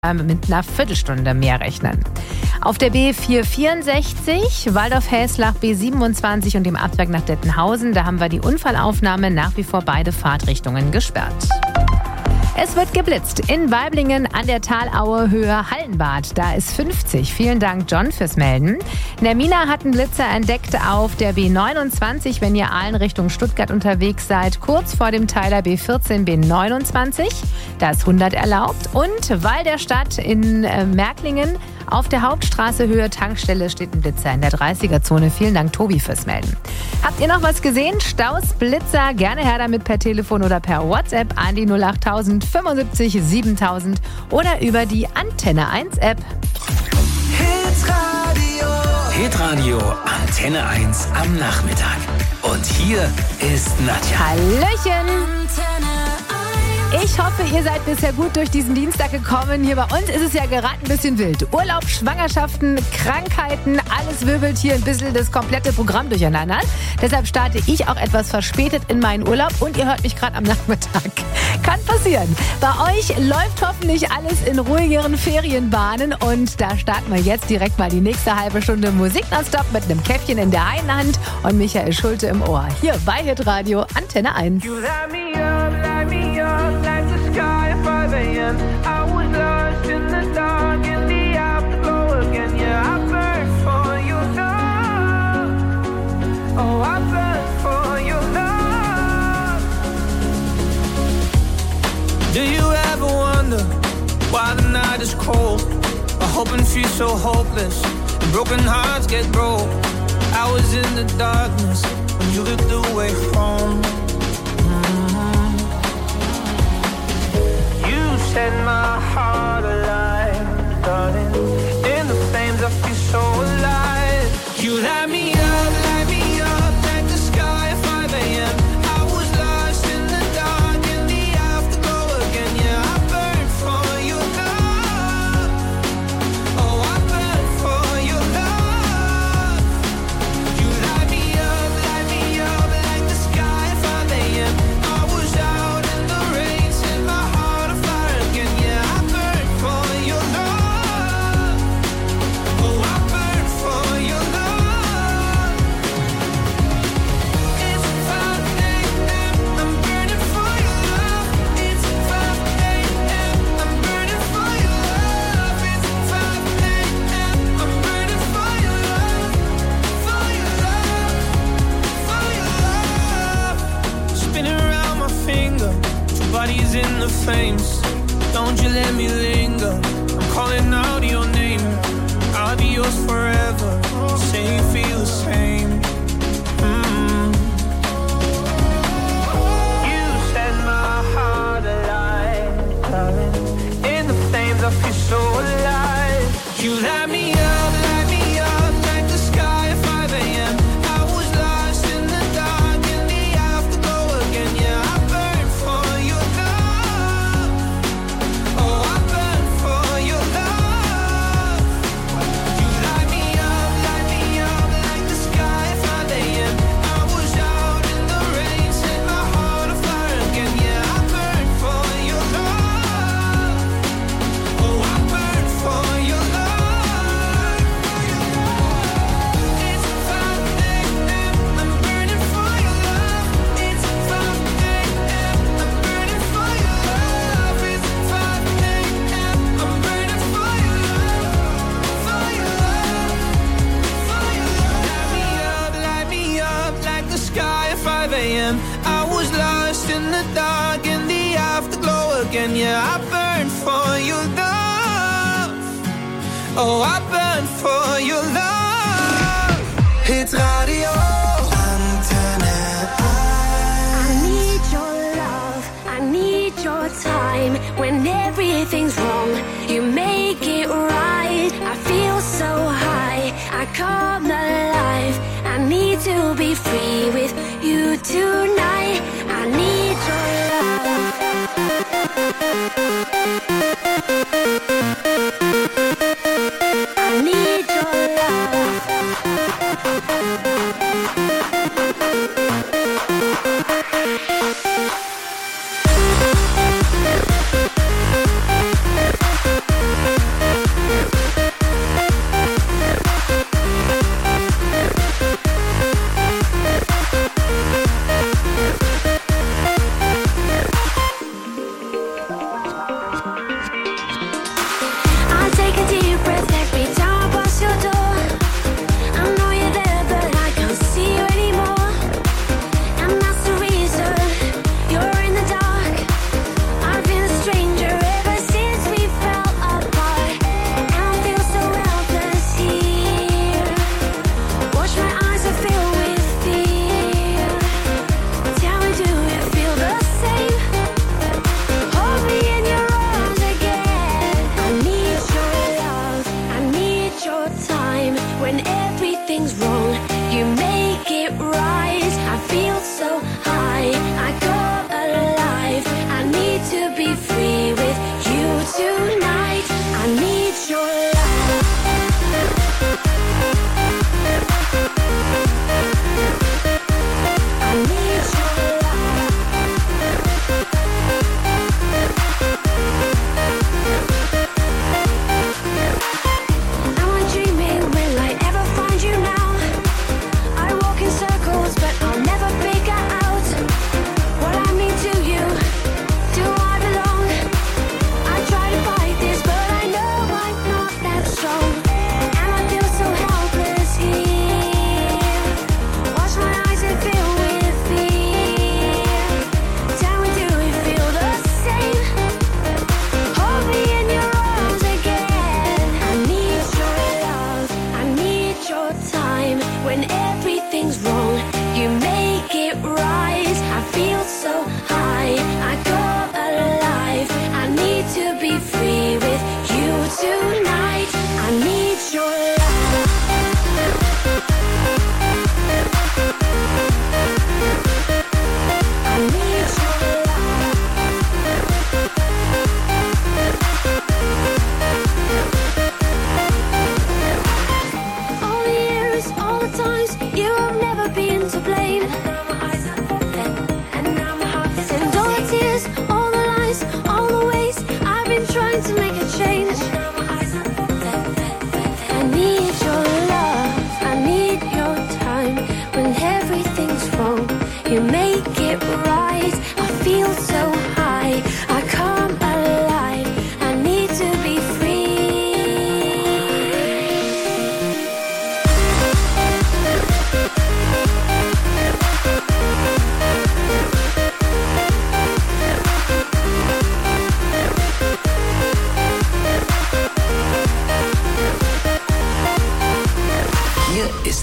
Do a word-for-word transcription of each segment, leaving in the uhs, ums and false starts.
mit einer Viertelstunde mehr rechnen. Auf der B vierhundertvierundsechzig, Waldorf-Häslach B siebenundzwanzig und dem Abzweig nach Dettenhausen, da haben wir die Unfallaufnahme, nach wie vor beide Fahrtrichtungen gesperrt. Es wird geblitzt in Weiblingen an der Talaue Höhe Hallenbad. Da ist fünfzig. Vielen Dank, John, fürs Melden. Nermina hat einen Blitzer entdeckt auf der B neunundzwanzig, wenn ihr allen Richtung Stuttgart unterwegs seid. Kurz vor dem Teiler B vierzehn, B neunundzwanzig. Da ist hundert erlaubt. Und weil der Stadt in äh, Märklingen auf der Hauptstraße Höhe Tankstelle steht ein Blitzer in der dreißiger-Zone. Vielen Dank, Tobi, fürs Melden. Habt ihr noch was gesehen? Staus, Blitzer, gerne her damit per Telefon oder per WhatsApp an die null achttausend fünfundsiebzig siebentausend oder über die Antenne eins App. Hitradio. Hitradio Antenne eins am Nachmittag. Und hier ist Nadja. Hallöchen. Ich hoffe, ihr seid bisher gut durch diesen Dienstag gekommen. Hier bei uns ist es ja gerade ein bisschen wild. Urlaub, Schwangerschaften, Krankheiten, alles wirbelt hier ein bisschen das komplette Programm durcheinander. Deshalb starte ich auch etwas verspätet in meinen Urlaub und ihr hört mich gerade am Nachmittag. Kann passieren. Bei euch läuft hoffentlich alles in ruhigeren Ferienbahnen und da starten wir jetzt direkt mal die nächste halbe Stunde Musik nonstop mit einem Käffchen in der einen Hand und Michael Schulte im Ohr. Hier bei Hitradio Antenne eins. You light me up, light me up like the sky at five a.m. I was lost in the dark in the afterglow again. Yeah, I burned for your love. Oh, I burned for your love. Do you ever wonder why the night is cold? I hope and feel so hopeless. And broken hearts get broke. I was in the darkness when you lit the way home. Set my heart alive, darling. In the flames I feel so alive. You light me up, light me up like the sky at five a.m. I was lost in the dark in the afterglow again. Yeah, I burned for your love. Oh, I burned for your love. You light me up, light me up like the sky at five a.m. I was out in the rain, set my heart on fire. Bodies in the flames, don't you let me linger. I'm calling out your name, I'll be yours forever. Say you feel the same. Mm-hmm. You set my heart alive, darling. In the flames I feel so alive. You light me up, light me up like the sky at five a.m. I was lost in the dark in the afterglow again. Yeah, I burned for you. I was lost in the dark in the afterglow again. Yeah, I burned for your love. Oh, I burned for your love. Hitradio Antenne eins. I need your love, I need your time. When everything's wrong, you make it right. I feel so high, I come alive. I need to be free with you tonight. I need your love. I need your love.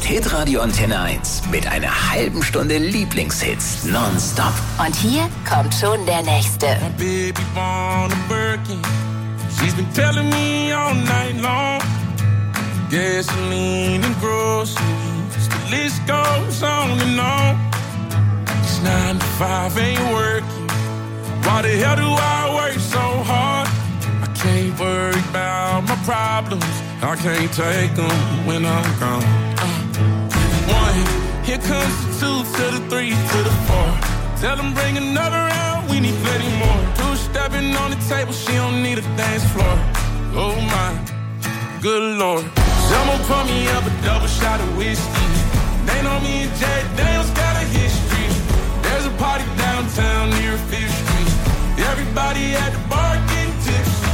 Hitradio Antenne eins mit einer halben Stunde Lieblingshits nonstop. Und hier kommt schon der nächste. My baby born a Birkin. She's been telling me all night long. Gasoline and groceries, the list goes on and on. This nine to five ain't working. Why the hell do I work so hard? I can't worry about my problems. I can't take them when I'm gone. Uh, one, here comes the two to the three to the four. Tell them bring another round, we need plenty more. Two stepping on the table, she don't need a dance floor. Oh my, good Lord. Someone pour me up a double shot of whiskey. They know me and Jack Daniels got a history. There's a party downtown near Fifth Street. Everybody at the bar getting tipsy.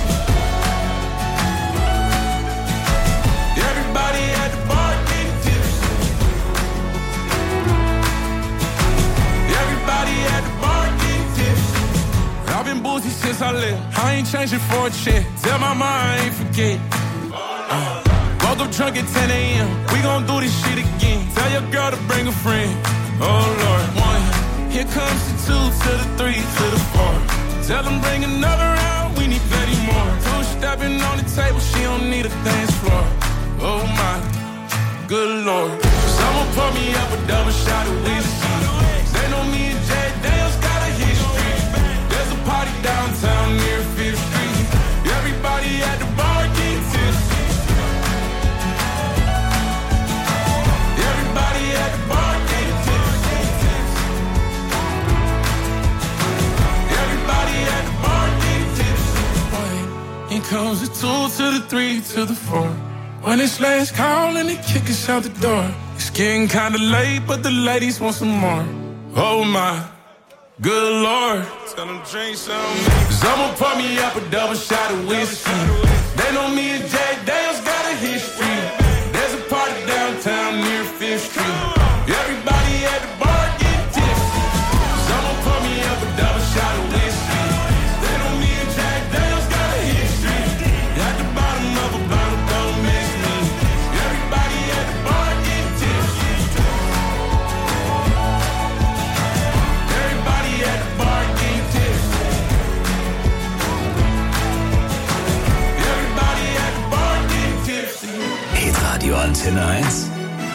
Everybody at the bar getting tipsy. Everybody at the bar getting tipsy. I've been boozy since I left. I ain't changing for a check. Tell my mom I ain't forget. Uh, woke up drunk at ten a.m. We gon' do this shit again. Tell your girl to bring a friend. Oh Lord, one. Here comes the two to the three to the four. Tell them bring another round, we need plenty more. Two stepping on the table, she don't need a dance floor. Oh my, good Lord. Someone pour me up a double shot of whiskey. They know me and Jack Daniels got a history. There's a party downtown near Fifth Street. Everybody at the bar getting tipsy. Everybody at the bar getting tipsy. Everybody at the bar getting tipsy. Here comes the two to the three to the four. When it's last call and they kick us out the door. It's getting kinda late, but the ladies want some more. Oh my, good Lord. Tell them drink some. Someone pour me up a double shot of whiskey. They know me and Jack Daniels got a history. There's a party downtown near Fifth Street. Everybody at the bar getting tipsy. Someone pour me up a double shot of whiskey. They know me and Jack Daniels got a history. At the bottom of a bottle, don't miss me. Everybody at the bar getting tipsy. Everybody at the bar getting tipsy. Everybody at the bar getting tipsy. Hitradio Antenne eins.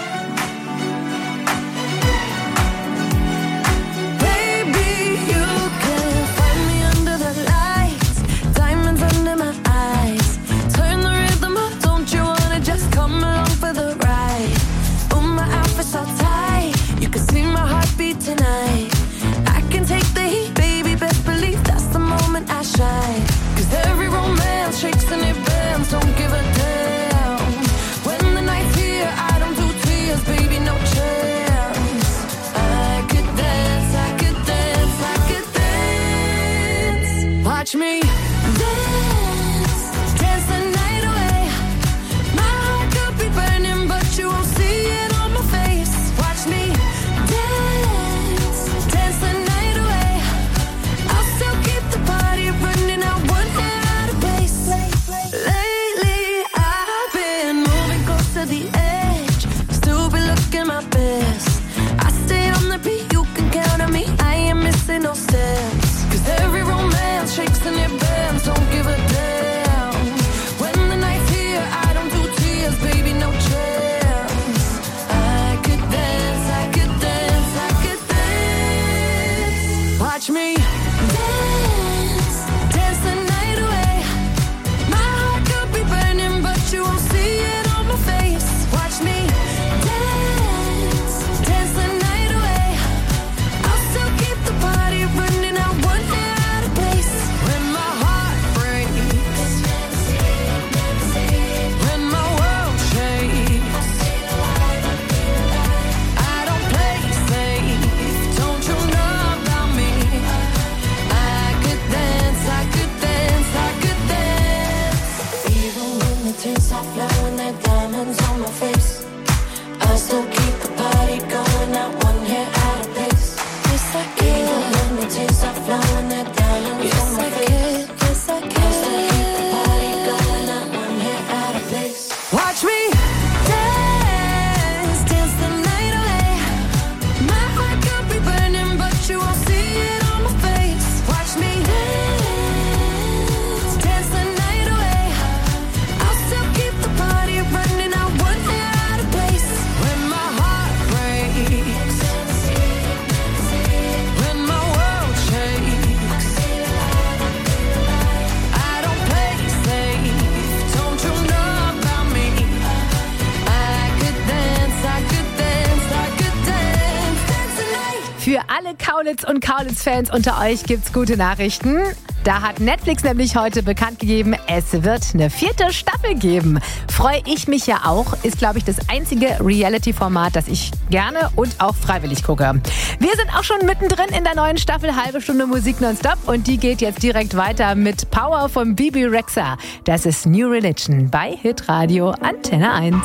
Tonight, I can take the heat, baby. Best believe that's the moment I shine. Cause every romance shakes and it bends. Don't give a damn. When the night's here, I don't do tears, baby. No chance. I could dance, I could dance, I could dance. Watch me dance, dance the night away. My heart could be burning, but you won't see it on my face. Watch me dance, dance the night away. I'll still keep the party running. I won't get out of place. Lately I've been moving close to the edge. Still be looking my best. I stay on the beat, you can count on me. I ain't missing no steps. Cause every romance shakes and it bends. Don't give a damn. When the night's here, I don't do tears, baby. No chance. I could dance, I could dance, I could dance. Watch me dance, dance the night away. My heart could be burning, but you won't see it on my face. Watch me dance, dance the night away. I'll still keep the party running. I won't get out of place. When my heart breaks, when my world shakes, I don't play safe. Don't you know about me? I could dance, I could dance, I could dance. Even when the tears are flowing, like diamonds on my face, I still keep the party going. Not one hair out of place. Yes, I can. Even when the tears are flowing, like diamonds on my face, yes, I can. I still keep the party going. Not one hair out of place. Watch me dance, dance Kaulitz und Kaulitz-Fans unter euch gibt's gute Nachrichten. Da hat Netflix nämlich heute bekannt gegeben, es wird eine vierte Staffel geben. Freue ich mich ja auch. Ist, glaube ich, das einzige Reality-Format, das ich gerne und auch freiwillig gucke. Wir sind auch schon mittendrin in der neuen Staffel Halbe Stunde Musik nonstop und die geht jetzt direkt weiter mit Power von Bebe Rexha. Das ist New Religion bei Hitradio Antenne eins.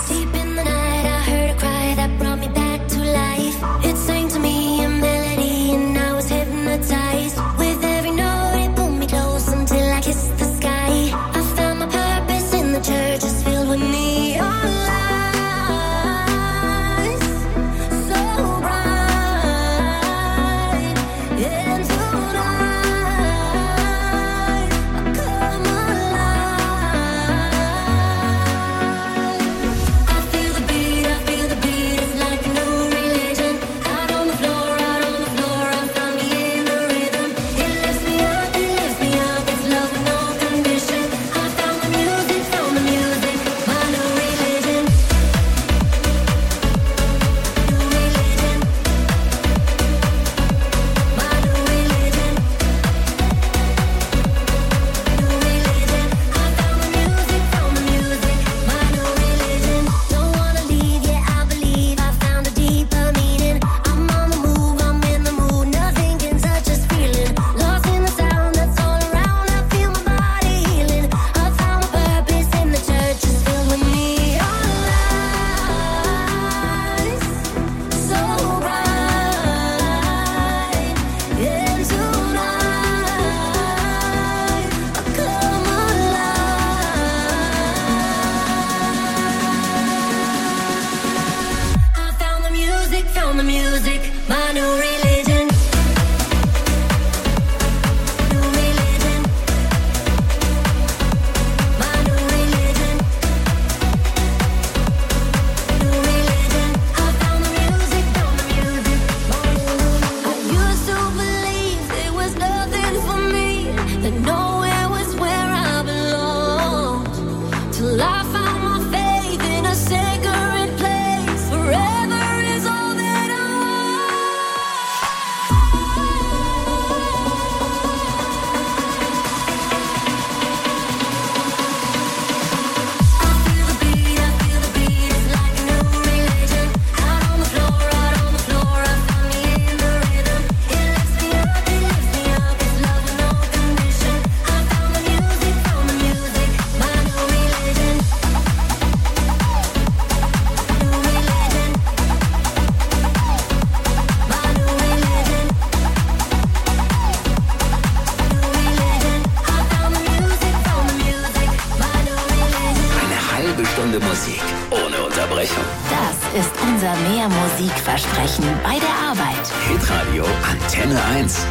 Musik ohne Unterbrechung. Das ist unser Mehr-Musik-Versprechen bei der Arbeit. Hitradio Antenne eins.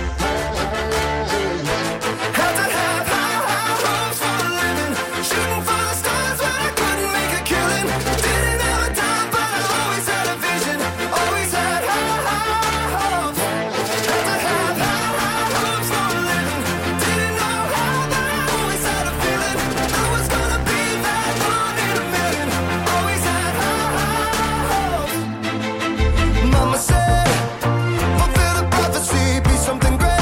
Mama said, fulfill the prophecy, be something great.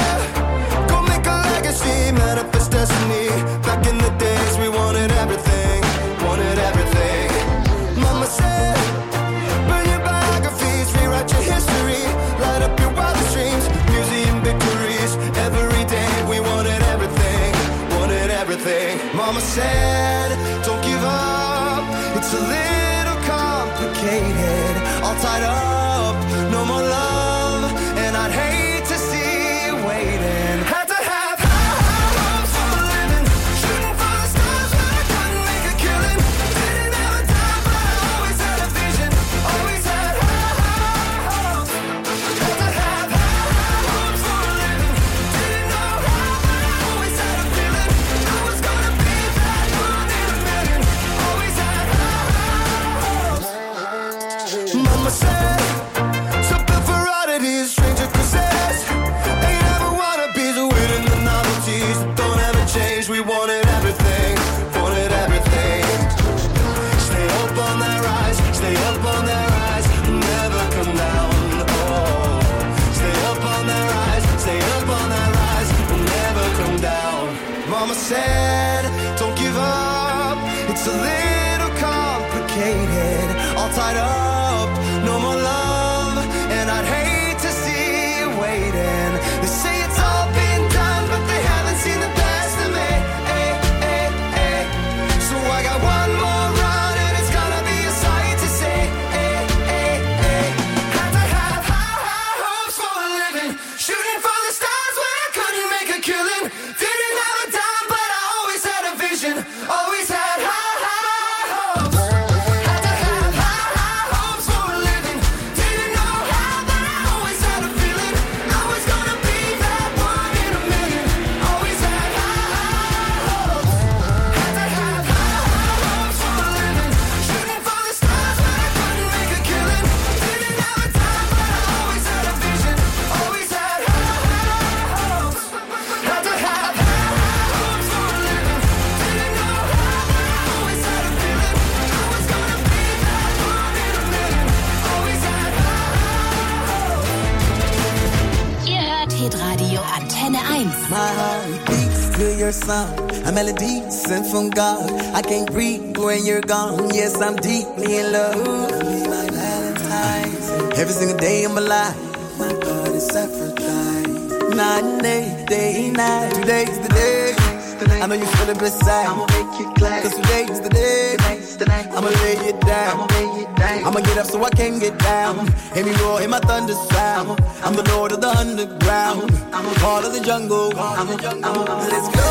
a little complicated. All tied up, no more love, and I'd hate to see you waiting. They say it's all been done, but they haven't seen the best of me. Ay, ay, ay. So I got one more run, and it's gonna be a sight to see. Ay, ay, ay. Had to have high, high hopes for a living, shooting for the stars when I couldn't make a killing. Didn't have a dime, but I always had a vision. Always had high, high hopes. Had to have high, high hopes for a living. Didn't know how, but I always had a feeling. I was gonna be that one in a million. Always had high, high hopes. Had to have high, high hopes for a living. Shooting for the stars when I couldn't make a killing. Didn't have a time, but I always had a vision. Always had high, high hopes. Had to have high, high hopes for a living. Didn't know how, but I always had a feeling. I was gonna be that one in a million. Always had high, high hopes. Ihr hört Hitradio Antenne eins. My heart beats to your song. A melody sent from God. I can't breathe when you're gone. Yes, I'm deeply in love. Be my Valentine's. Every single day of my life. My God is sacrifice. Night and day, day and night. Today's the day. I know you feel it beside. I'ma make you glad. Cause today's the day. I'ma lay it down. I'ma get up so I can get down. Hear me roar, hear my thunder sound. I'm the lord of the underground. I'm a part of the jungle. I'm a jungle. Let's go.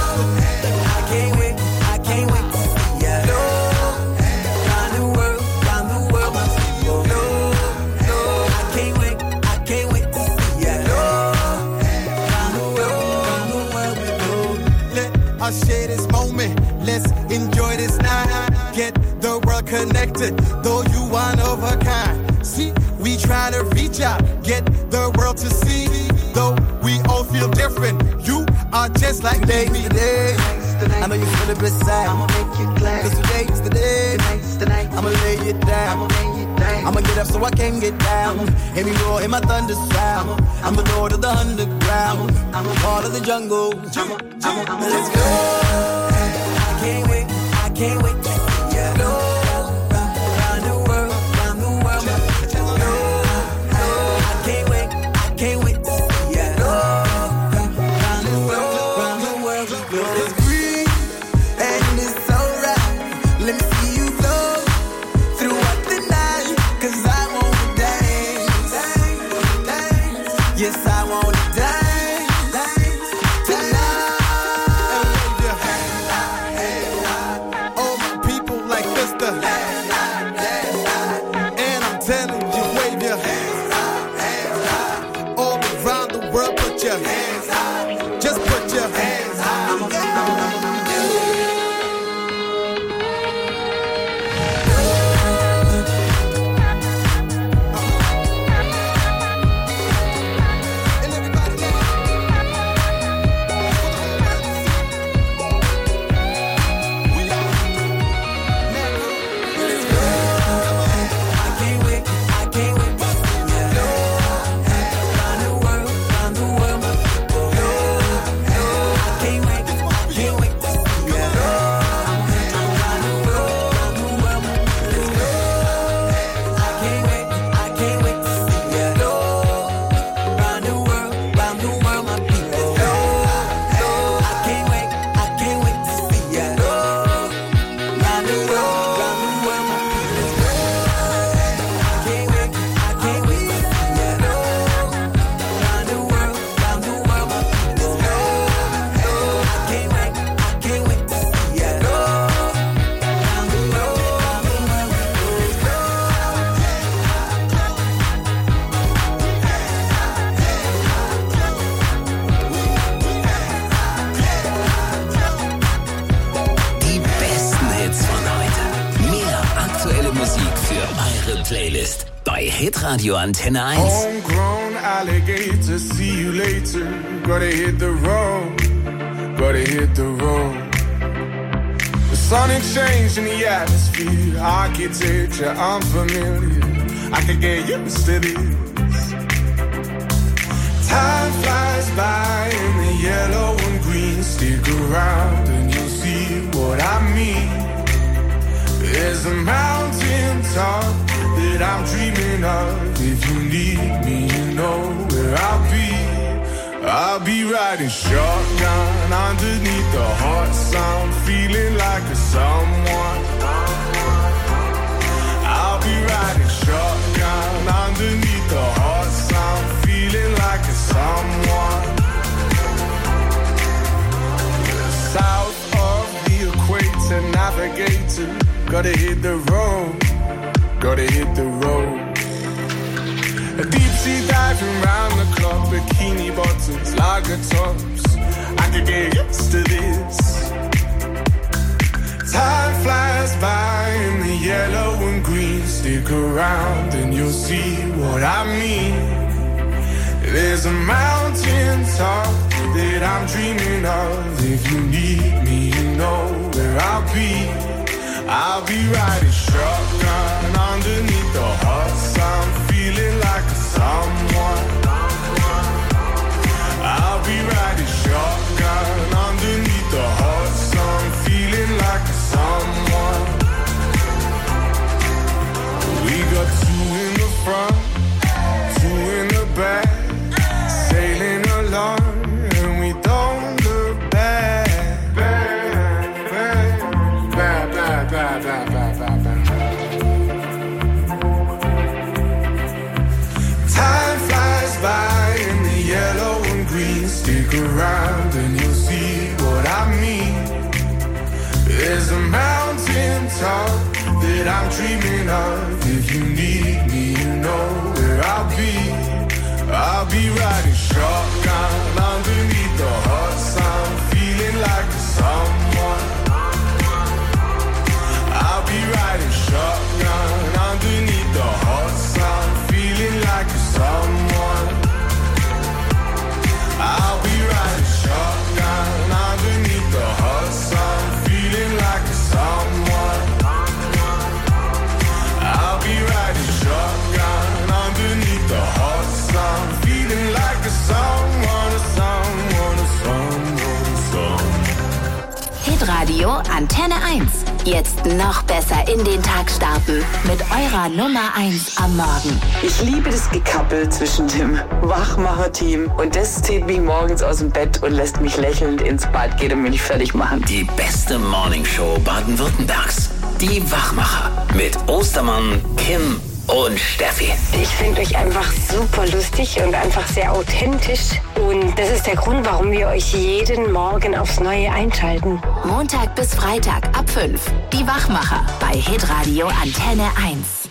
I can't wait. I can't wait to see ya. Go. Round the world, round the world. No, no. I can't wait. I can't wait to see ya. Go. Round the world, round the world we go. Let us share this moment. Let's enjoy this night. Get the world connected, though you one of a kind. See, we try to reach out, get the world to see. Though we all feel different, you are just like me. Today's the day. I know you feel it beside. I'ma make you glad. Cause today's the day. I'ma lay it down. I'ma get up so I can get down. Hear me roar, hear my thunder sound. I'm the lord of the underground. I'm a part of the jungle. Let's go. I can't wait. I can't wait to see ya. Go. Round the world, round the world. No, no. I can't wait. I can't wait to see ya. Go. Round the world, round the world we go. It's free and it's alright. Let me see you flow throughout the night. Cause I wanna dance. Yes, I wanna dance tonight. All my people like Mister And I'm telling you, wave your hands all around the world. Put your hands up. Just put your hands up. And everybody now. We are I can't wait, I can't wait to see ya. Round the world, round the world, my people. I can't wait, I can't wait to see ya. Round the world, round the world, my people. I can't wait, I can't wait to see ya. Round the world, round the world, my people. I can't wait, I can't wait to see ya. Round the world, round the world, my people. I can't wait, I can't wait to see ya. Round the world, round the world, my people. I can't wait, I can't wait to see ya. Round the world, round the world we go. Die besten Hits von heute. Mehr aktuelle Musik für eure Playlist bei Hitradio Antenne eins. homegrown alligator, see you later. Gotta hit the road, gotta hit the road. The sonic change in the atmosphere, architecture unfamiliar. I could get used to this. Time flies by in the yellow and green. Stick around and you'll see what I mean. I'm dreaming of. If you need me, you know where I'll be. I'll be riding shotgun underneath the hot sun, feeling like a someone. I'll be riding shotgun underneath the hot sun, feeling like a someone. South of the equator, navigator, gotta hit the road, gotta hit the road. A deep sea diving round the clock, bikini bottoms, lager tops. I could get used to this. Time flies by in the yellow and green. Stick around and you'll see what I mean. There's a mountain top that I'm dreaming of. If you need me, you know where I'll be. I'll be riding shotgun underneath the hot sun, feeling like a someone. I'll be riding shotgun underneath the hot sun, feeling like a someone. We got two in the front, two in the back, sailing along and we don't look back. Bad, bad, bad, bad, bad, bad, bad. Time flies by in the yellow and green. Stick around and you'll see what I mean. There's a mountain top that I'm dreaming of. If you need me, you know where I'll be. I'll be riding shotgun underneath the hot sun, feeling like a someone. I'll be riding shotgun underneath the hot sun, feeling like a someone. I'll be riding shotgun underneath the hot sun, feeling like a someone. I'll be riding shotgun underneath the hot sun, feeling like a someone, a someone, a someone, a someone. Hitradio Antenne eins. Jetzt noch besser in den Tag starten mit eurer Nummer eins am Morgen. Ich liebe das Gekappel zwischen dem Wachmacher-Team und das zieht mich morgens aus dem Bett und lässt mich lächelnd ins Bad gehen und mich fertig machen. Die beste Morningshow Baden-Württembergs. Die Wachmacher mit Ostermann, Kim und Steffi. Ich finde euch einfach super lustig und einfach sehr authentisch. Und das ist der Grund, warum wir euch jeden Morgen aufs Neue einschalten. Montag bis Freitag ab fünf. Die Wachmacher bei Hitradio Antenne eins.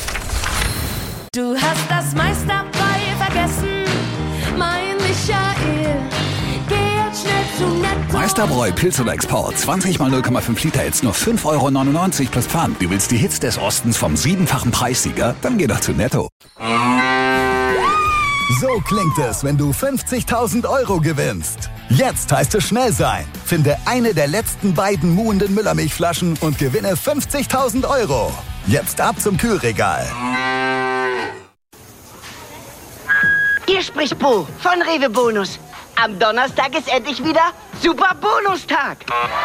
Du hast das meiste dabei vergessen, mein Michael. Geh jetzt schnell zu Netto. Meisterbräu Pilz oder Export. zwanzig mal null Komma fünf Liter, jetzt nur fünf Euro neunundneunzig plus Pfand. Du willst die Hits des Ostens vom siebenfachen Preissieger? Dann geh doch zu Netto. So klingt es, wenn du fünfzigtausend Euro gewinnst. Jetzt heißt es schnell sein. Finde eine der letzten beiden muhenden Müllermilchflaschen und gewinne fünfzigtausend Euro. Jetzt ab zum Kühlregal. Hier spricht Bo von Rewe Bonus. Am Donnerstag ist endlich wieder Super Bonustag.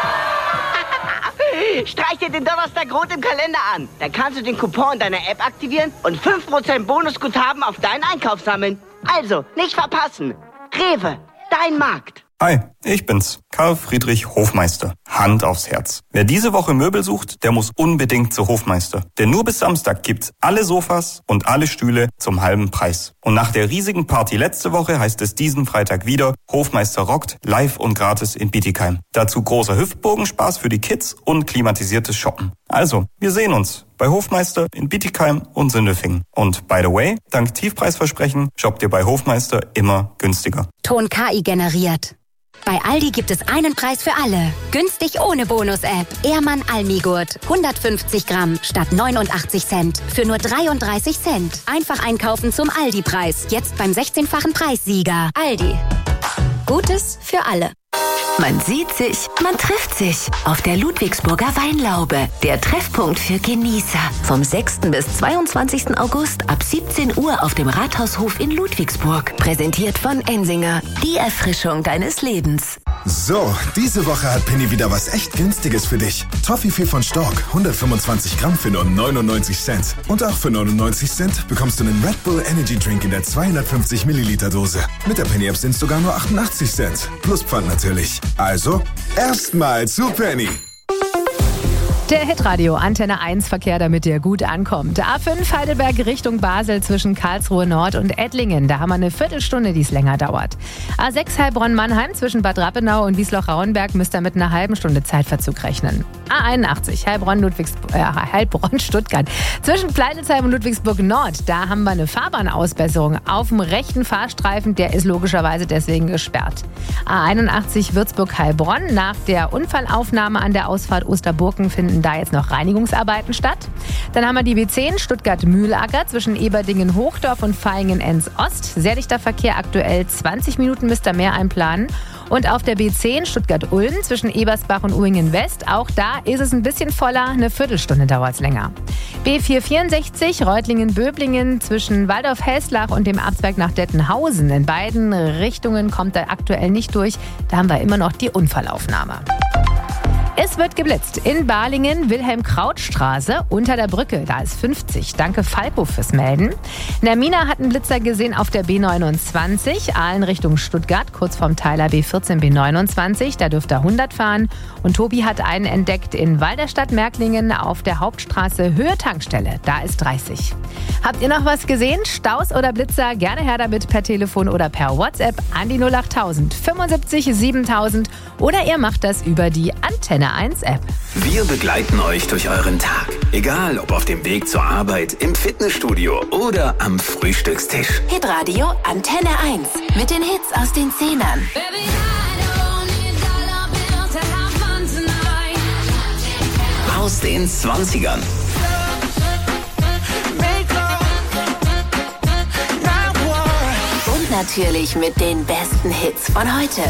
Streich dir den Donnerstag rot im Kalender an. Dann kannst du den Coupon deiner App aktivieren und fünf Prozent Bonusguthaben auf deinen Einkauf sammeln. Also, nicht verpassen. Rewe, dein Markt. Hi, ich bin's, Karl Friedrich Hofmeister. Hand aufs Herz. Wer diese Woche Möbel sucht, der muss unbedingt zu Hofmeister. Denn nur bis Samstag gibt's alle Sofas und alle Stühle zum halben Preis. Und nach der riesigen Party letzte Woche heißt es diesen Freitag wieder, Hofmeister rockt, live und gratis in Bietigheim. Dazu großer Hüftbogenspaß für die Kids und klimatisiertes Shoppen. Also, wir sehen uns bei Hofmeister in Bietigheim und Sindelfingen. Und by the way, dank Tiefpreisversprechen shoppt ihr bei Hofmeister immer günstiger. Ton K I generiert. Bei Aldi gibt es einen Preis für alle. Günstig ohne Bonus-App. Ehrmann Almigurt. hundertfünfzig Gramm statt neunundachtzig Cent. Für nur dreiunddreißig Cent. Einfach einkaufen zum Aldi-Preis. Jetzt beim sechzehnfachen Preissieger. Aldi. Gutes für alle. Man sieht sich, man trifft sich auf der Ludwigsburger Weinlaube, der Treffpunkt für Genießer. Vom sechsten bis zweiundzwanzigsten August ab siebzehn Uhr auf dem Rathaushof in Ludwigsburg. Präsentiert von Ensinger, die Erfrischung deines Lebens. So, diese Woche hat Penny wieder was echt Günstiges für dich. Toffifee von Stork, hundertfünfundzwanzig Gramm für nur neunundneunzig Cent. Und auch für neunundneunzig Cent bekommst du einen Red Bull Energy Drink in der zweihundertfünfzig Milliliter Dose. Mit der Penny App sind es sogar nur achtundachtzig Cent. Plus Pfand natürlich. Also, erstmal zu Penny. Der Hitradio Antenne eins Verkehr, damit der gut ankommt. A fünf Heidelberg Richtung Basel zwischen Karlsruhe Nord und Ettlingen. Da haben wir eine Viertelstunde, die es länger dauert. A sechs Heilbronn-Mannheim zwischen Bad Rappenau und Wiesloch-Rauenberg müsst ihr mit einer halben Stunde Zeitverzug rechnen. A einundachtzig Heilbronn-Ludwigsburg, äh, Heilbronn-Stuttgart. Zwischen Pleidelsheim und Ludwigsburg Nord, da haben wir eine Fahrbahnausbesserung auf dem rechten Fahrstreifen. Der ist logischerweise deswegen gesperrt. A einundachtzig Würzburg-Heilbronn. Nach der Unfallaufnahme an der Ausfahrt Osterburken finden da jetzt noch Reinigungsarbeiten statt. Dann haben wir die B zehn Stuttgart-Mühlacker zwischen Eberdingen-Hochdorf und Vaihingen-Enz-Ost. Sehr dichter Verkehr aktuell, zwanzig Minuten müsst ihr mehr einplanen. Und auf der B zehn Stuttgart-Ulm zwischen Ebersbach und Uingen-West, auch da ist es ein bisschen voller, eine Viertelstunde dauert es länger. B vierhundertvierundsechzig Reutlingen-Böblingen zwischen Waldorf-Hellslach und dem Abzweig nach Dettenhausen. In beiden Richtungen kommt er aktuell nicht durch, da haben wir immer noch die Unfallaufnahme. Es wird geblitzt in Balingen, Wilhelm-Kraut-Straße unter der Brücke. Da ist fünfzig. Danke Falco fürs Melden. Nermina hat einen Blitzer gesehen auf der B neunundzwanzig, Aalen Richtung Stuttgart, kurz vorm Teiler B vierzehn B neunundzwanzig. Da dürft ihr hundert fahren. Und Tobi hat einen entdeckt in Walderstadt-Märklingen auf der Hauptstraße Höhe Tankstelle. Da ist dreißig. Habt ihr noch was gesehen? Staus oder Blitzer? Gerne her damit per Telefon oder per WhatsApp an die null achttausend fünfundsiebzig siebentausend oder ihr macht das über die Antenne eins App. Wir begleiten euch durch euren Tag. Egal, ob auf dem Weg zur Arbeit, im Fitnessstudio oder am Frühstückstisch. Hitradio Antenne eins. Mit den Hits aus den Zehnern. Aus den zwanzigern. Und natürlich mit den besten Hits von heute.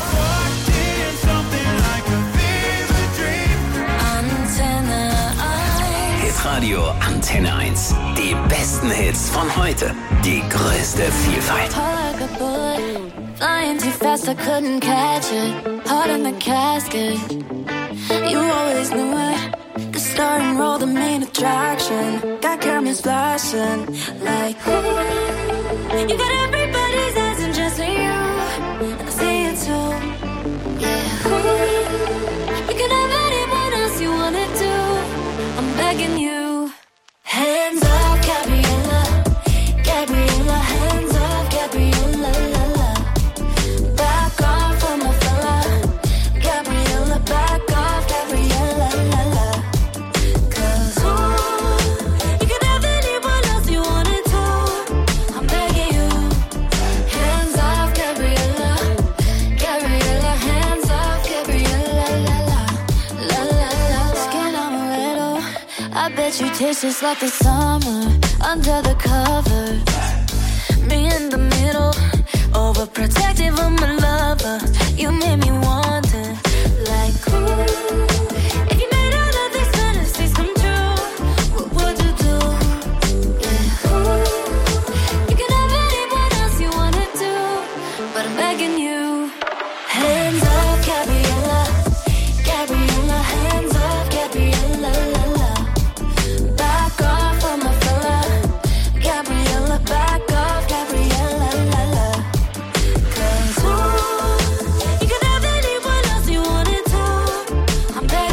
Radio Antenne eins. Die besten Hits von heute. Die größte Vielfalt. Flying too fast, I couldn't catch it. Heart in the casket. You always knew it. The star and roll, the main attraction. Got cameras flashing. Like, ooh. You got everybody's eyes and just you. And I see it too. Yeah, ooh. You can have anyone else you wanna do. I'm begging you. Hands up, Gabriella. Gabriella, hands up, Gabriella, la la. Back off from my fella. Gabriella, back off, Gabriella, la la. Cause ooh, you can have anyone else you wanna do. I'm begging you. Hands off, Gabriella. Gabriella, hands off, Gabriella, la la. La la la. Skin amaretto. I bet you taste just like the summer under the covers. Me in the middle, overprotective of my lover. You made me wonder, like, ooh, if you made all of these fantasies come true, what would you do? Yeah, ooh, you can have anyone else you wanna do, but I'm begging you. Hands up, Gabriella. Gabriella, hands up, Gabriella, la la. Back off from my fella. Gabriella, back off, Gabriella, la la. Cause ooh, you can have anyone else you wanna do. I'm begging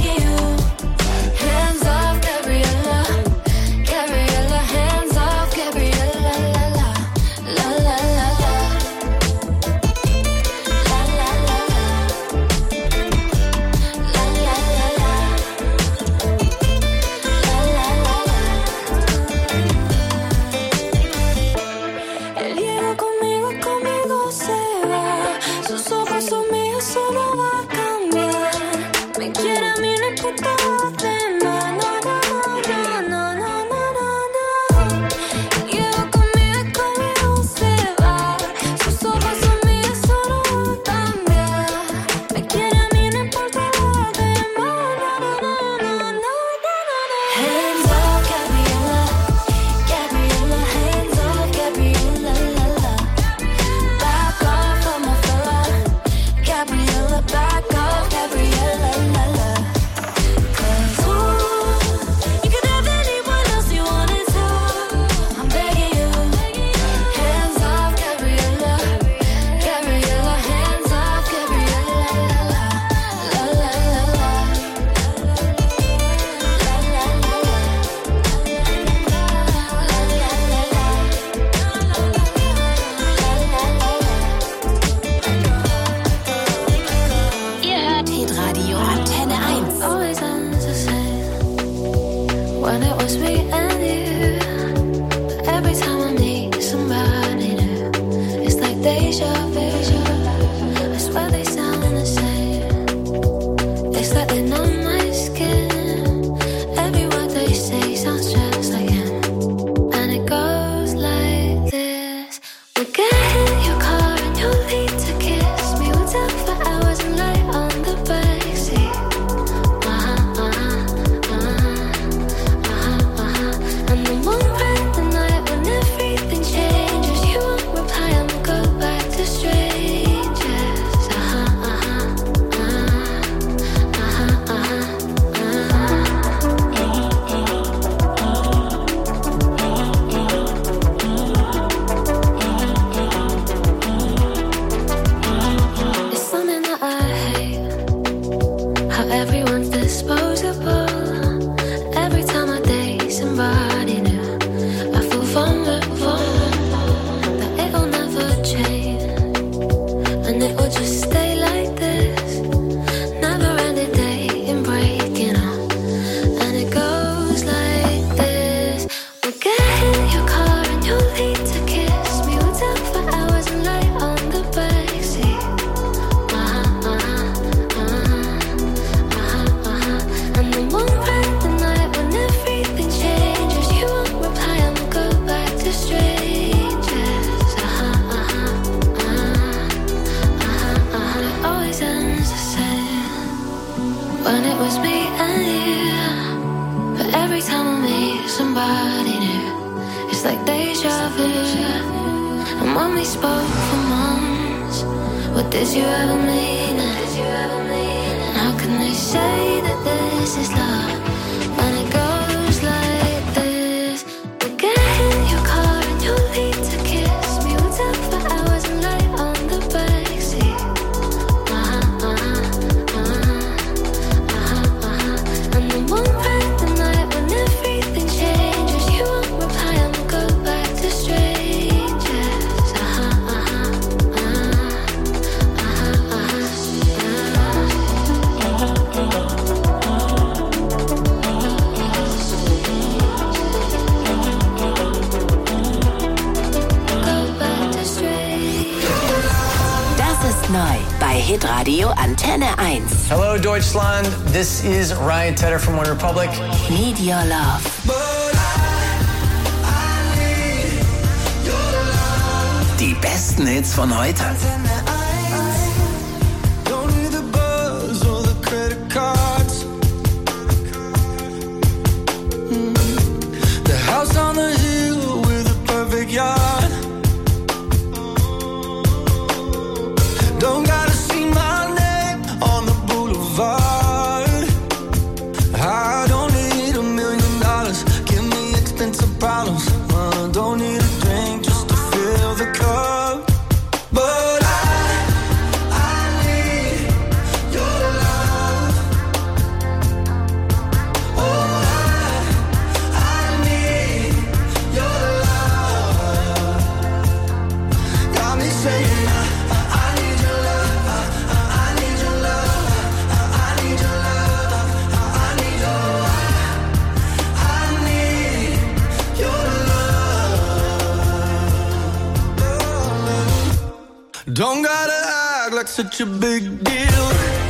Every time I meet somebody new, it's like deja vu. And when we spoke for months, what did you ever mean? And how can they say that this is love when it goes like this? We get in your car and you lead to kiss me. We'll talk for hours and lie on the backseat. Uh-huh, uh-huh, uh-huh, uh-huh, uh-huh. And then one random night when everything changes, you won't reply and we'll go back to strangers. Uh-huh, uh-huh, uh-huh, uh-huh, Das ist neu bei Hitradio Antenne eins. Hello Deutschland, this is Ryan Tedder from One Republic. Need your love. Die besten Hits von heute. Don't need the buzz or the credit cards. Mm. The house on the hill with a perfect yard. Don't gotta see my name on the boulevard. I don't need a million dollars. Give me expensive problems. Uh, don't need a drink just to fill the cup. But I, I need your love. Oh, I, I need your love. Got me saying I, I need your love. I, I need your love. I need your love. I need your. I need your love. Don't gotta act like such a big deal.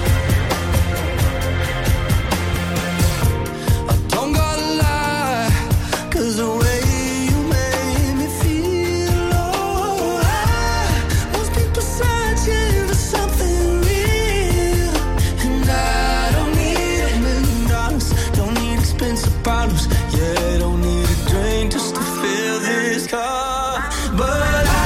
I don't gotta lie, 'cause the way you made me feel, oh, I must be beside you for something real. And I don't need a million dollars, don't need expensive bottles, yeah, don't need a drink just to fill this cup. But I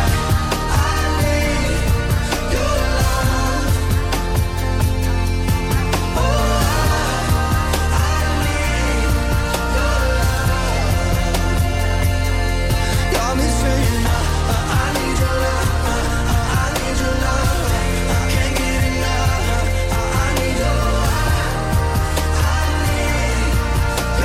got me saying I, I need your love. I, I need your love. I can't get enough. I, I need your. I need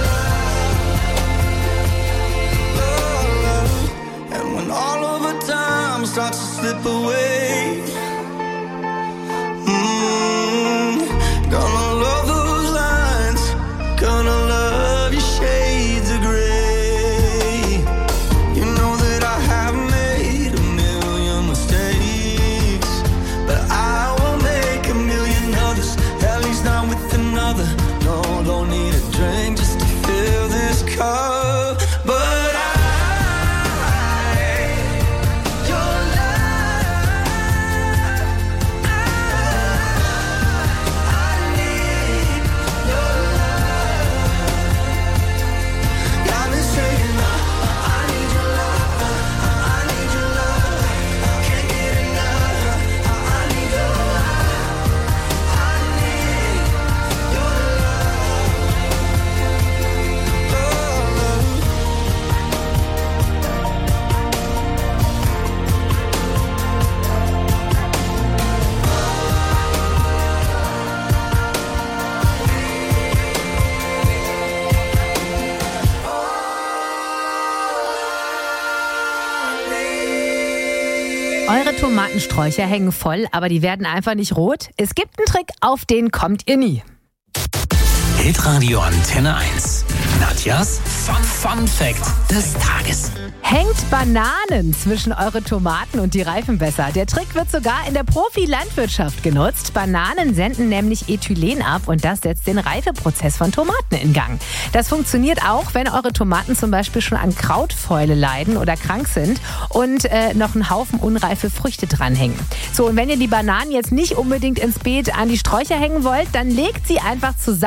your love. And when all of the time starts to slip away, mm, gonna love those lines. Gonna love your shades of gray. You know that I have made a million mistakes, but I won't make a million others, at least not with another. No, don't need a drink just to fill this cup. But I, your love, I, I need your love. Got me saying I, I need your love. I need your love. Can't get enough. I need your. I need your Eure Tomatensträucher hängen voll, aber die werden einfach nicht rot. Es gibt einen Trick, auf den kommt ihr nie. Hitradio Antenne eins. Nadjas Fun, Fun Fact des Tages. Hängt Bananen zwischen eure Tomaten und die reifen besser. Der Trick wird sogar in der Profi-Landwirtschaft genutzt. Bananen senden nämlich Ethylen ab und das setzt den Reifeprozess von Tomaten in Gang. Das funktioniert auch, wenn eure Tomaten zum Beispiel schon an Krautfäule leiden oder krank sind und äh, noch ein Haufen unreife Früchte dranhängen. So, und wenn ihr die Bananen jetzt nicht unbedingt ins Beet an die Sträucher hängen wollt, dann legt sie einfach zusammen mit dem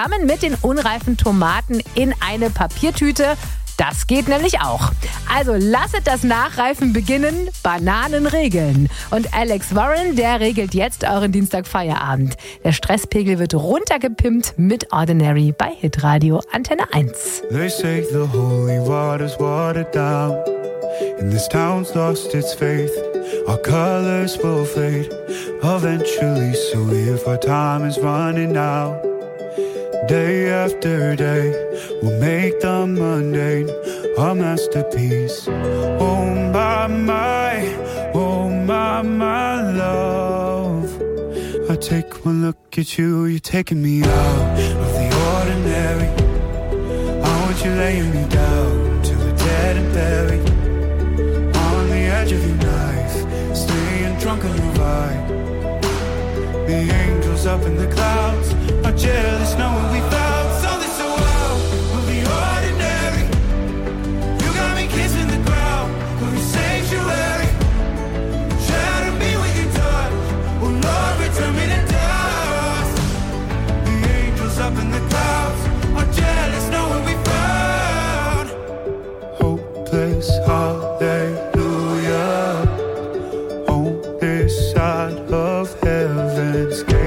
den unreifen Tomaten in eine Papiertüte. Das geht nämlich auch. Also lasset das Nachreifen beginnen, Bananen regeln. Und Alex Warren, der regelt jetzt euren Dienstagfeierabend. Der Stresspegel wird runtergepimpt mit Ordinary bei Hitradio Antenne eins. They say the holy water's watered down, and this town's lost its faith. Our colors will fade eventually, so if our time is running out, day after day, we'll make the mundane a masterpiece. Oh my, my, oh my, my love. I take one look at you, you're taking me out of the ordinary. I want you laying me down till we're dead and buried. On the edge of your knife, staying drunk on your vibe. The angels up in the clouds are jealous knowing we found something so wild of the ordinary. You got me kissing the ground of your sanctuary. Shatter me with your touch, oh Lord, return me to dust. The angels up in the clouds are jealous knowing we found hopeless hallelujah on this side of heaven's gate.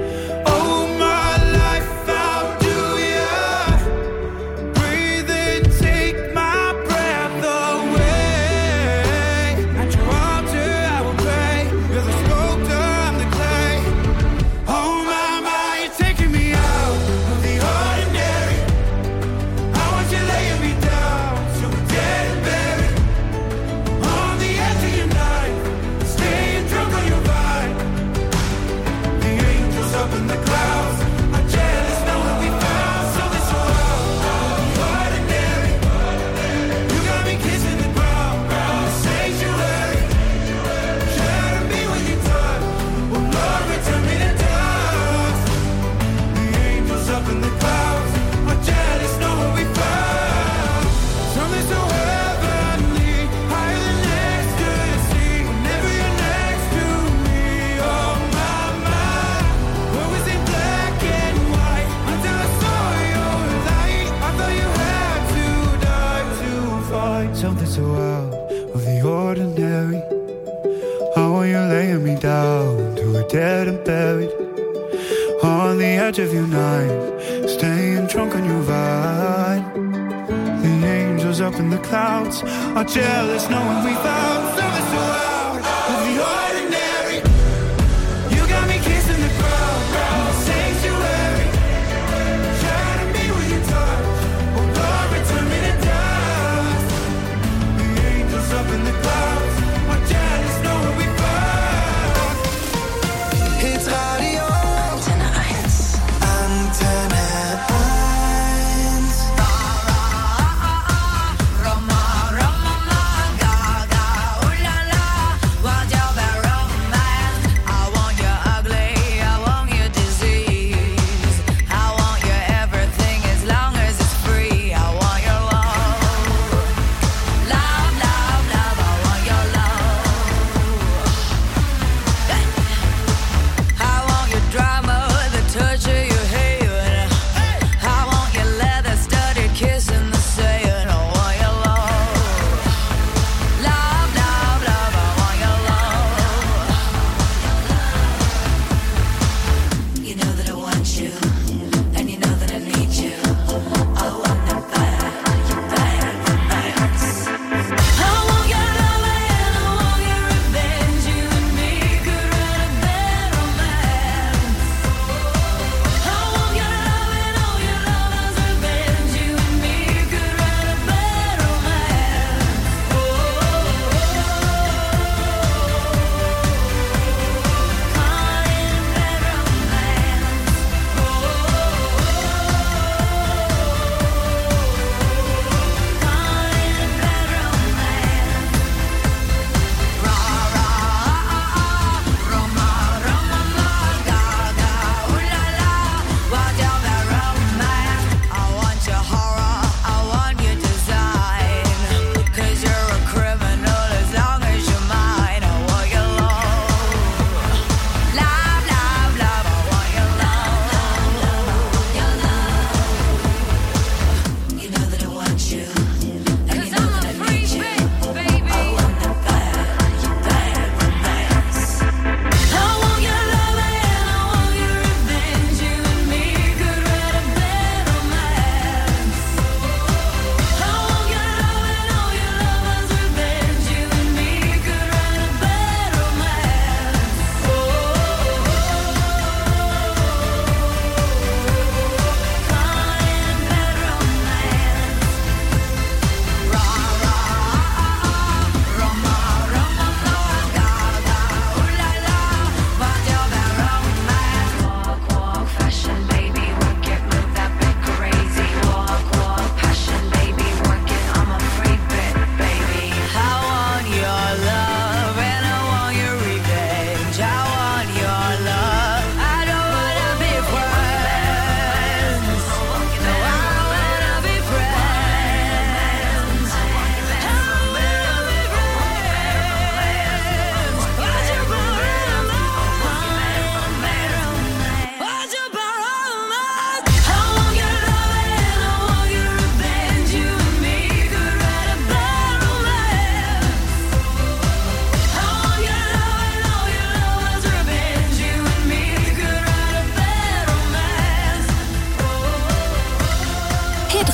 Something so out of the ordinary. How are you laying me down to a dead and buried? On the edge of your knife, staying drunk on your vine. The angels up in the clouds are jealous knowing we found something so out of the ordinary. You got me kissing the ground in the sanctuary. Shatter me with your touch, oh Lord, return me to dust. The angels up in the clouds are jealous knowing we found Hits Radio Antenne eins. Antenne eins. Roma, Roma, Gaga, oh la la.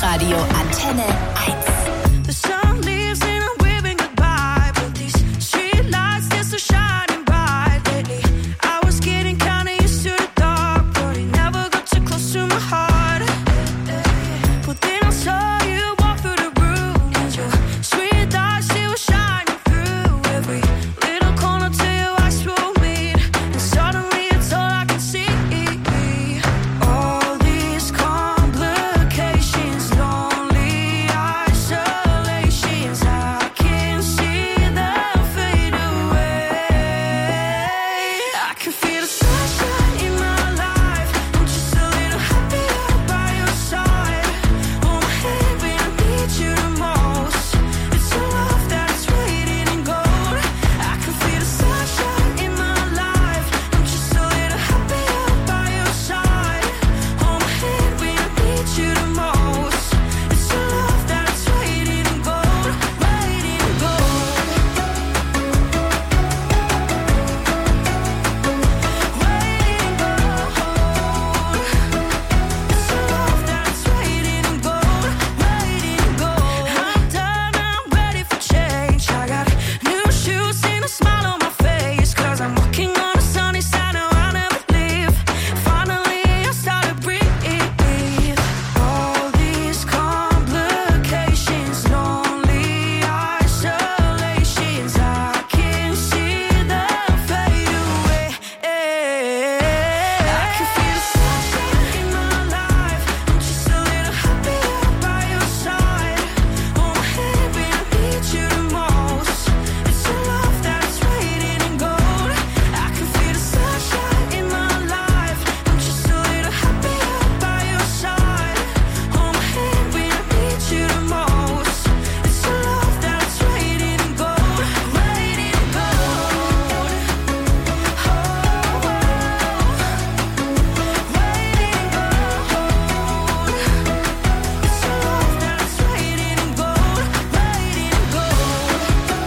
Hitradio Antenne eins. The sun leaves and I'm waving goodbye, but these street lights, they're so shining bright lately. I was getting kinda used to the dark, but it never got too close to my heart. But then I saw you walk through the room, and your sweet lights, they were shining through every little corner till your eyes will meet, and suddenly it's all I can see. All these complications, lonely isolations, I can see them fade away. I can feel the sunshine in my life. I'm just a little happier by your side. Hold my hand when I need you the most. It's your love that's waiting in gold. I can feel the sunshine in my life. I'm just a little happier by your side. Hold my hand when I need you the most. It's your love that's waiting in gold, waiting in gold. Waiting in gold. It's your love that's waiting in gold, waiting in gold. I'm done, I'm ready for change. I got new shoes and a smile on my face, 'cause I'm walking on the sunny side now, I never leave. Finally I start to breathe. All these complications, lonely isolations, I can see them fade away. I can feel the sunshine in my life. I'm just a little happier by your side. Hold my hand when I need you the most. It's your love that's waiting in gold. I can feel the sunshine in my life. I'm just a little happier by your side. Hold my hand when I need you the most. It's your love that's waiting in gold, waiting in gold. Oh, waiting in gold. It's your love that's waiting in gold, waiting in gold.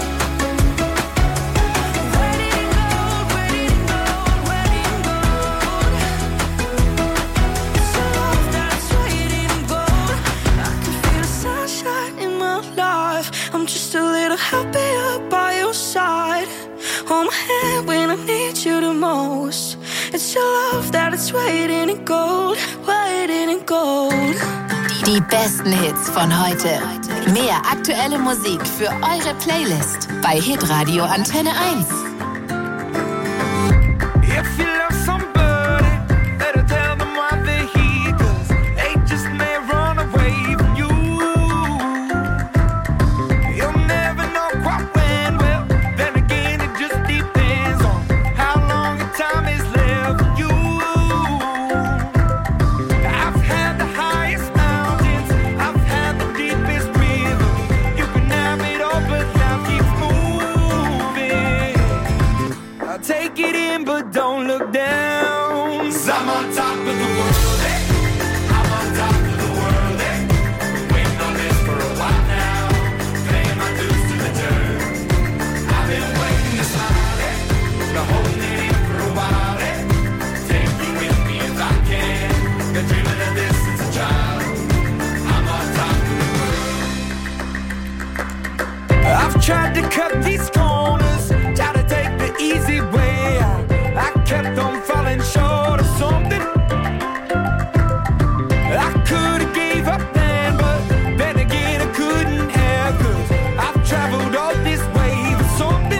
Waiting in gold, waiting in gold, waiting in gold. It's your love that's waiting in gold. I can feel the sunshine in my life. I'm just a little happier by your side. Hold my hand when I need you the most. It's your love that is waiting in gold, waiting in gold. Die besten Hits von heute. Mehr aktuelle Musik für eure Playlist bei Hitradio Antenne eins. If you love somebody, better tell them why they're here, 'cause they just may run away from you. You'll never know quite when, well, then again it just depends on how long your time is left for you. I've had the highest mountains, I've had the deepest rivers. You can have it all, but life keeps moving. I'll take it in, but don't look down. 'Cause I'm on top of the world, eh? I'm on top of the world, eh? Been waiting on this for a while now, paying my dues to the dirt. I've been waiting to smile, eh? Been holding it in for a while, eh? Take you with me if I can. Been dreaming of this since a child. I'm on top of the world. I've tried to cut these corners, try to take the easy way out. I kept on falling short of something. I could have gave up then, but then again I couldn't have, 'cause I've traveled all this way for something.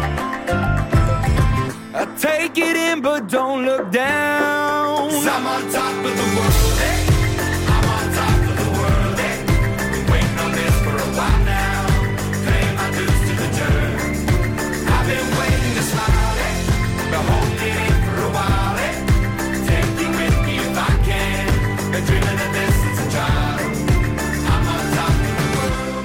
I take it in, but don't look down. 'Cause I'm on top of the world, eh? I'm on top of the world, eh? Been waiting on this for a while now, paying my dues to the dirt. I've been waiting to smile, eh? Been holding it in for a while, eh? Take you with me if I can. Been dreaming of this since a child. I'm on top of the world.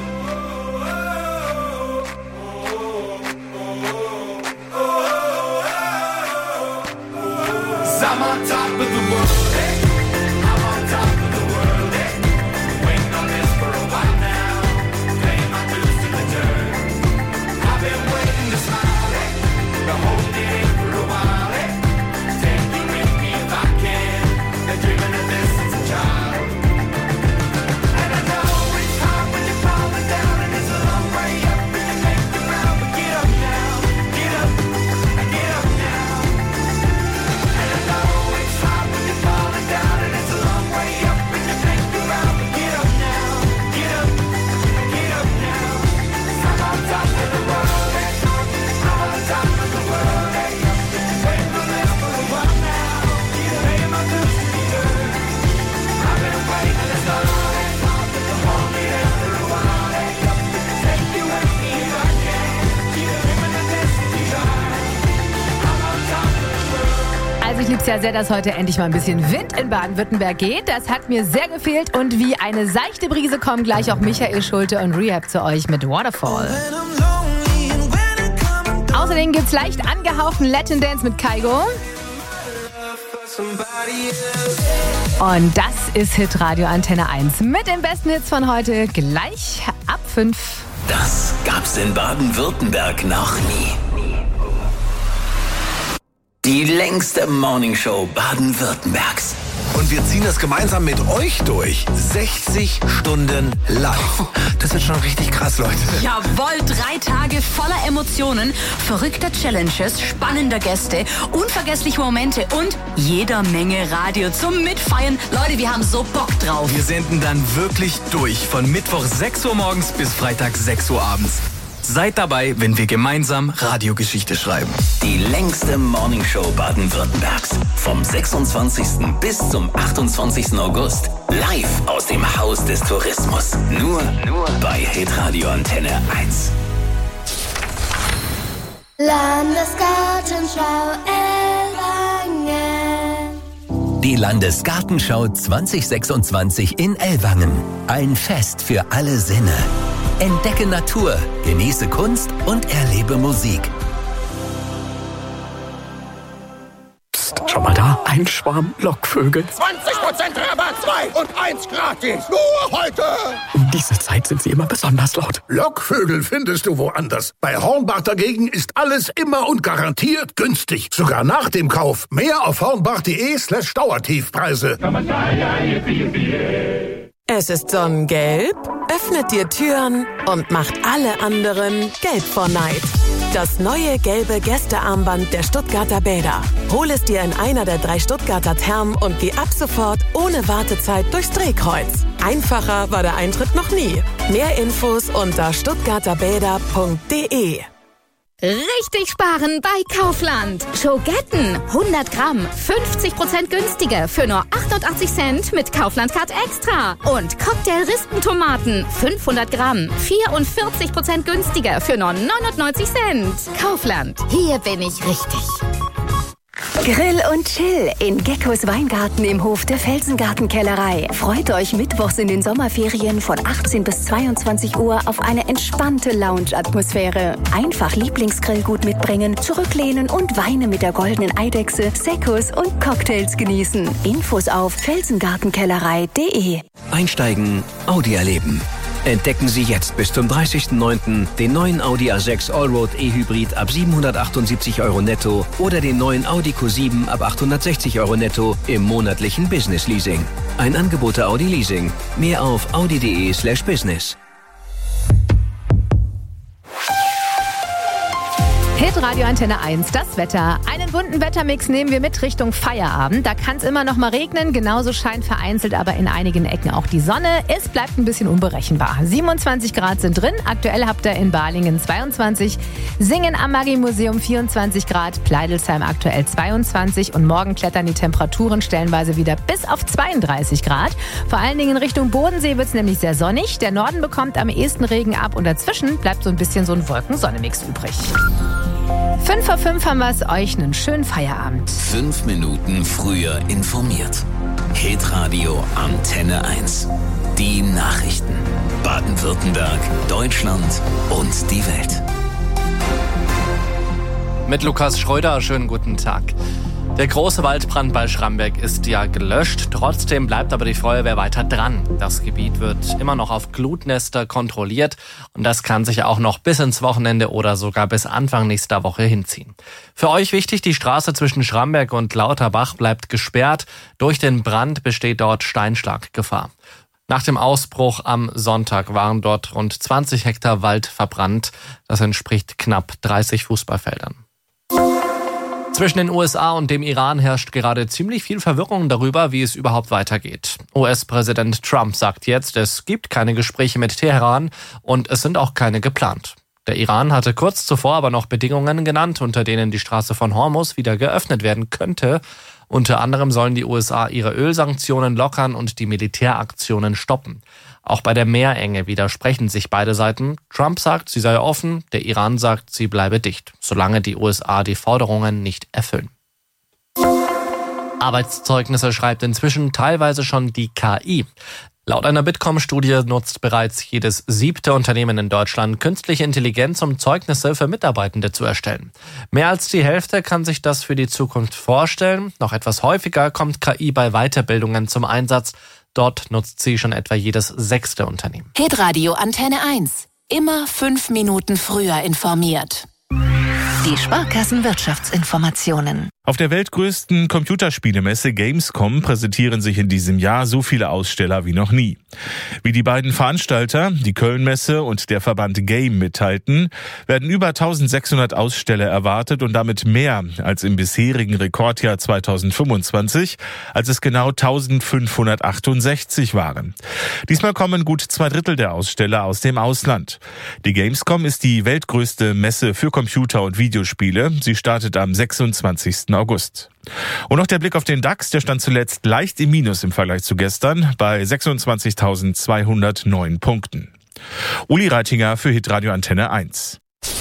I'm on top of the world, eh? I'm on top. lieb's ja sehr, dass heute endlich mal ein bisschen Wind in Baden-Württemberg geht. Das hat mir sehr gefehlt. Und wie eine seichte Brise kommen gleich auch Michael Schulte und Rehab zu euch mit Waterfall. Außerdem gibt's leicht angehauchten Latin Dance mit Kygo. Und das ist Hitradio Antenne eins mit den besten Hits von heute gleich ab fünf. Das gab's in Baden-Württemberg noch nie. Die längste Morningshow Baden-Württembergs. Und wir ziehen das gemeinsam mit euch durch. sechzig Stunden live. Das wird schon richtig krass, Leute. Jawohl, drei Tage voller Emotionen, verrückter Challenges, spannender Gäste, unvergessliche Momente und jeder Menge Radio zum Mitfeiern. Leute, wir haben so Bock drauf. Wir senden dann wirklich durch von Mittwoch sechs Uhr morgens bis Freitag sechs Uhr abends. Seid dabei, wenn wir gemeinsam Radiogeschichte schreiben. Die längste Morningshow Baden-Württembergs. Vom sechsundzwanzigsten bis zum achtundzwanzigsten August. Live aus dem Haus des Tourismus. Nur, nur bei Hitradio Antenne eins. Landesgartenschau Ellwangen. Die Landesgartenschau zwanzig sechsundzwanzig in Ellwangen. Ein Fest für alle Sinne. Entdecke Natur, genieße Kunst und erlebe Musik. Psst, schau mal da, ein Schwarm Lockvögel. zwanzig Prozent Rabatt, zwei und eins gratis. Nur heute. Um diese Zeit sind sie immer besonders laut. Lockvögel findest du woanders. Bei Hornbach dagegen ist alles immer und garantiert günstig. Sogar nach dem Kauf. Mehr auf hornbach.de slash Dauertiefpreise. Es ist sonnengelb, öffnet dir Türen und macht alle anderen gelb vor Neid. Das neue gelbe Gästearmband der Stuttgarter Bäder. Hol es dir in einer der drei Stuttgarter Thermen und geh ab sofort ohne Wartezeit durchs Drehkreuz. Einfacher war der Eintritt noch nie. Mehr Infos unter stuttgarterbäder punkt de. Richtig sparen bei Kaufland. Schogetten hundert Gramm, fünfzig Prozent günstiger für nur achtundachtzig Cent mit Kaufland Card Extra. Und Cocktail-Rispentomaten fünfhundert Gramm, vierundvierzig Prozent günstiger für nur neunundneunzig Cent. Kaufland, hier bin ich richtig. Grill und Chill in Geckos Weingarten im Hof der Felsengartenkellerei. Freut euch mittwochs in den Sommerferien von achtzehn bis zweiundzwanzig Uhr auf eine entspannte Lounge-Atmosphäre. Einfach Lieblingsgrillgut mitbringen, zurücklehnen und Weine mit der goldenen Eidechse, Sekkos und Cocktails genießen. Infos auf felsengartenkellerei punkt de. Einsteigen, Audi erleben. Entdecken Sie jetzt bis zum dreißigsten neunten den neuen Audi A sechs Allroad E-Hybrid ab siebenhundertachtundsiebzig Euro netto oder den neuen Audi Q sieben ab achthundertsechzig Euro netto im monatlichen Business Leasing. Ein Angebot der Audi Leasing. Mehr auf audi.de slash business. Hitradio Antenne eins, das Wetter. Einen bunten Wettermix nehmen wir mit Richtung Feierabend. Da kann es immer noch mal regnen. Genauso scheint vereinzelt aber in einigen Ecken auch die Sonne. Es bleibt ein bisschen unberechenbar. siebenundzwanzig Grad sind drin. Aktuell habt ihr in Balingen zweiundzwanzig. Singen am Magie-Museum vierundzwanzig Grad. Pleidelsheim aktuell zweiundzwanzig. Und morgen klettern die Temperaturen stellenweise wieder bis auf zweiunddreißig Grad. Vor allen Dingen in Richtung Bodensee wird es nämlich sehr sonnig. Der Norden bekommt am ehesten Regen ab. Und dazwischen bleibt so ein bisschen so ein Wolken-Sonne-Mix übrig. Fünf vor fünf haben wir es euch einen schönen Feierabend. Fünf Minuten früher informiert. Hitradio Antenne eins. Die Nachrichten. Baden-Württemberg, Deutschland und die Welt. Mit Lukas Schröder, schönen guten Tag. Der große Waldbrand bei Schramberg ist ja gelöscht. Trotzdem bleibt aber die Feuerwehr weiter dran. Das Gebiet wird immer noch auf Glutnester kontrolliert und das kann sich auch noch bis ins Wochenende oder sogar bis Anfang nächster Woche hinziehen. Für euch wichtig, die Straße zwischen Schramberg und Lauterbach bleibt gesperrt. Durch den Brand besteht dort Steinschlaggefahr. Nach dem Ausbruch am Sonntag waren dort rund zwanzig Hektar Wald verbrannt. Das entspricht knapp dreißig Fußballfeldern. Zwischen den U S A und dem Iran herrscht gerade ziemlich viel Verwirrung darüber, wie es überhaupt weitergeht. U S-Präsident Trump sagt jetzt, es gibt keine Gespräche mit Teheran und es sind auch keine geplant. Der Iran hatte kurz zuvor aber noch Bedingungen genannt, unter denen die Straße von Hormuz wieder geöffnet werden könnte. Unter anderem sollen die U S A ihre Ölsanktionen lockern und die Militäraktionen stoppen. Auch bei der Meerenge widersprechen sich beide Seiten. Trump sagt, sie sei offen, der Iran sagt, sie bleibe dicht, solange die U S A die Forderungen nicht erfüllen. Arbeitszeugnisse schreibt inzwischen teilweise schon die K I. Laut einer Bitkom-Studie nutzt bereits jedes siebte Unternehmen in Deutschland künstliche Intelligenz, um Zeugnisse für Mitarbeitende zu erstellen. Mehr als die Hälfte kann sich das für die Zukunft vorstellen. Noch etwas häufiger kommt K I bei Weiterbildungen zum Einsatz. Dort nutzt sie schon etwa jedes sechste Unternehmen. Hitradio Antenne eins. Immer fünf Minuten früher informiert. Die Sparkassen-Wirtschaftsinformationen. Auf der weltgrößten Computerspielemesse Gamescom präsentieren sich in diesem Jahr so viele Aussteller wie noch nie. Wie die beiden Veranstalter, die Köln-Messe und der Verband Game, mitteilten, werden über eintausendsechshundert Aussteller erwartet und damit mehr als im bisherigen Rekordjahr zweitausendfünfundzwanzig, als es genau eintausendfünfhundertachtundsechzig waren. Diesmal kommen gut zwei Drittel der Aussteller aus dem Ausland. Die Gamescom ist die weltgrößte Messe für Computer- und Videospiele. Sie startet am sechsundzwanzigsten August. Und noch der Blick auf den DAX, der stand zuletzt leicht im Minus im Vergleich zu gestern bei sechsundzwanzigtausendzweihundertneun Punkten. Uli Reitinger für Hitradio Antenne eins.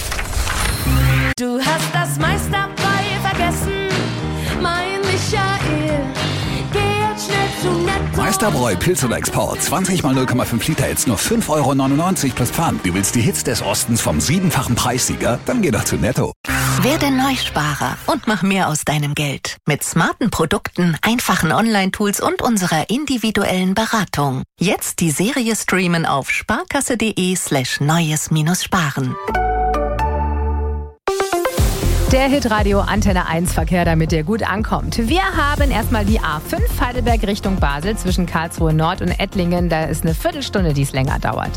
Du hast das meiste dabei vergessen, mein Michael. Geh jetzt schnell zu Netto. Meisterbräu Pilz oder Export. zwanzig mal null Komma fünf Liter, jetzt nur fünf Euro neunundneunzig plus Pfand. Du willst die Hits des Ostens vom siebenfachen Preissieger? Dann geh doch zu Netto. Werde Neusparer und mach mehr aus deinem Geld. Mit smarten Produkten, einfachen Online-Tools und unserer individuellen Beratung. Jetzt die Serie streamen auf sparkasse.de slash neues-sparen. Der Hitradio Antenne eins Verkehr, damit der gut ankommt. Wir haben erstmal die A fünf Heidelberg Richtung Basel zwischen Karlsruhe Nord und Ettlingen. Da ist eine Viertelstunde, die es länger dauert.